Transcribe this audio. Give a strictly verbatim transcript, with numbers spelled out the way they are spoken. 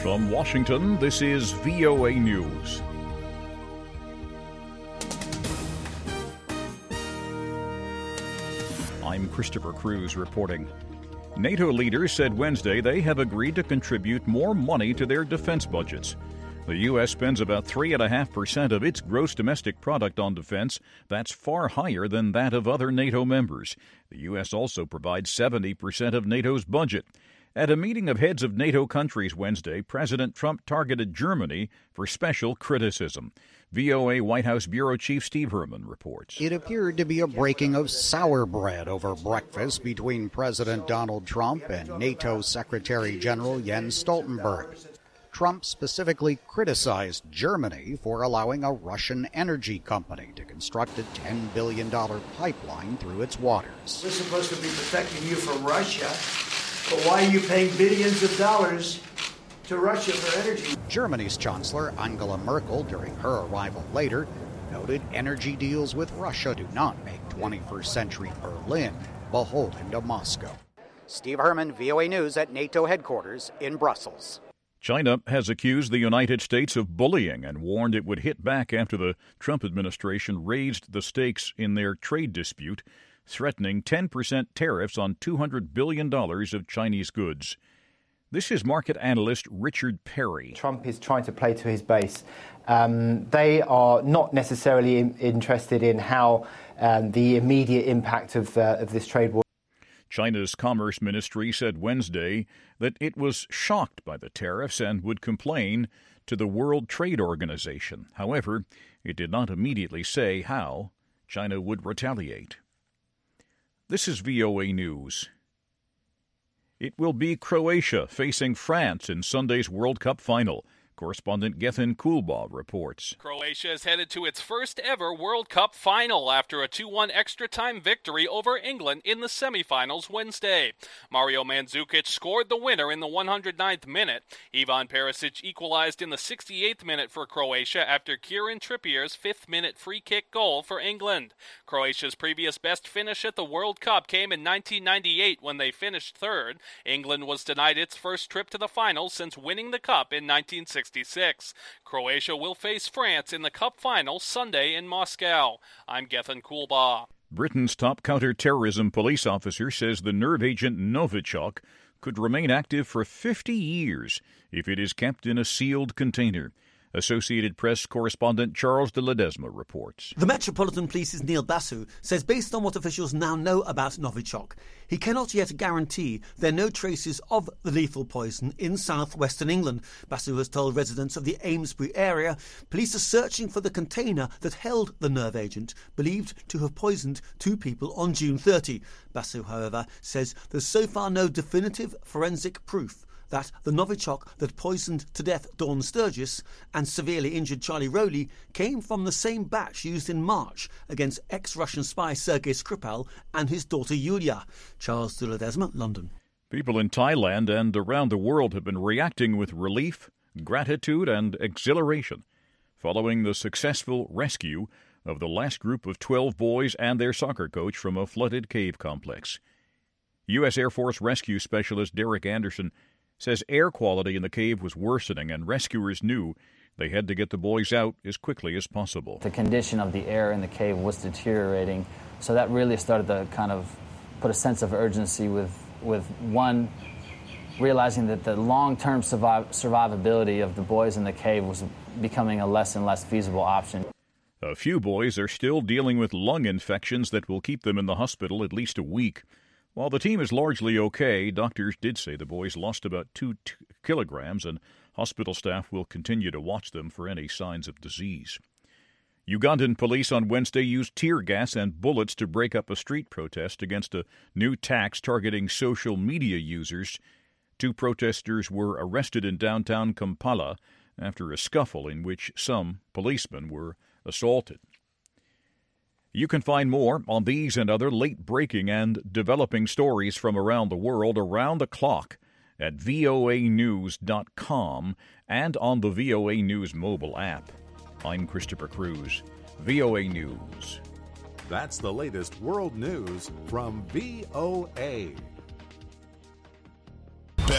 From Washington, this is V O A News. I'm Christopher Cruz reporting. NATO leaders said Wednesday they have agreed to contribute more money to their defense budgets. The U S spends about three point five percent of its gross domestic product on defense. That's far higher than that of other NATO members. The U S also provides seventy percent of NATO's budget. At a meeting of heads of NATO countries Wednesday, President Trump targeted Germany for special criticism. V O A White House Bureau Chief Steve Herman reports. It appeared to be a breaking of sour bread over breakfast between President Donald Trump and NATO Secretary General Jens Stoltenberg. Trump specifically criticized Germany for allowing a Russian energy company to construct a ten billion dollars pipeline through its waters. We're supposed to be protecting you from Russia, but why are you paying billions of dollars to Russia for energy? Germany's Chancellor Angela Merkel, during her arrival later, noted energy deals with Russia do not make twenty-first century Berlin beholden to Moscow. Steve Herman, V O A News at NATO headquarters in Brussels. China has accused the United States of bullying and warned it would hit back after the Trump administration raised the stakes in their trade dispute, threatening ten percent tariffs on two hundred billion dollars of Chinese goods. This is market analyst Richard Perry. Trump is trying to play to his base. Um, they are not necessarily in, interested in how um, the immediate impact of, uh, of this trade war. China's Commerce Ministry said Wednesday that it was shocked by the tariffs and would complain to the World Trade Organization. However, it did not immediately say how China would retaliate. This is V O A News. It will be Croatia facing France in Sunday's World Cup final. Correspondent Gethin Kulba reports. Croatia is headed to its first ever World Cup final after a two one extra-time victory over England in the semifinals Wednesday. Mario Mandzukic scored the winner in the one hundred ninth minute. Ivan Perisic equalized in the sixty-eighth minute for Croatia after Kieran Trippier's fifth-minute free-kick goal for England. Croatia's previous best finish at the World Cup came in nineteen ninety-eight when they finished third. England was denied its first trip to the final since winning the Cup in nineteen sixty-six. Croatia will face France in the Cup final Sunday in Moscow. I'm Gethin Kulba. Britain's top counter-terrorism police officer says the nerve agent Novichok could remain active for fifty years if it is kept in a sealed container. Associated Press correspondent Charles de Ledesma reports. The Metropolitan Police's Neil Basu says based on what officials now know about Novichok, he cannot yet guarantee there are no traces of the lethal poison in southwestern England. Basu has told residents of the Amesbury area police are searching for the container that held the nerve agent, believed to have poisoned two people on June thirtieth. Basu, however, says there's so far no definitive forensic proof that the Novichok that poisoned to death Dawn Sturgis and severely injured Charlie Rowley came from the same batch used in March against ex-Russian spy Sergei Skripal and his daughter Yulia. Charles de Ledesma, London. People in Thailand and around the world have been reacting with relief, gratitude, and exhilaration following the successful rescue of the last group of twelve boys and their soccer coach from a flooded cave complex. U S Air Force rescue specialist Derek Anderson says air quality in the cave was worsening and rescuers knew they had to get the boys out as quickly as possible. The condition of the air in the cave was deteriorating, so that really started to kind of put a sense of urgency with, with one, realizing that the long-term survive, survivability of the boys in the cave was becoming a less and less feasible option. A few boys are still dealing with lung infections that will keep them in the hospital at least a week. While the team is largely okay, doctors did say the boys lost about two t- kilograms, and hospital staff will continue to watch them for any signs of disease. Ugandan police on Wednesday used tear gas and bullets to break up a street protest against a new tax targeting social media users. Two protesters were arrested in downtown Kampala after a scuffle in which some policemen were assaulted. You can find more on these and other late-breaking and developing stories from around the world around the clock at V O A news dot com and on the V O A News mobile app. I'm Christopher Cruz, V O A News. That's the latest world news from V O A.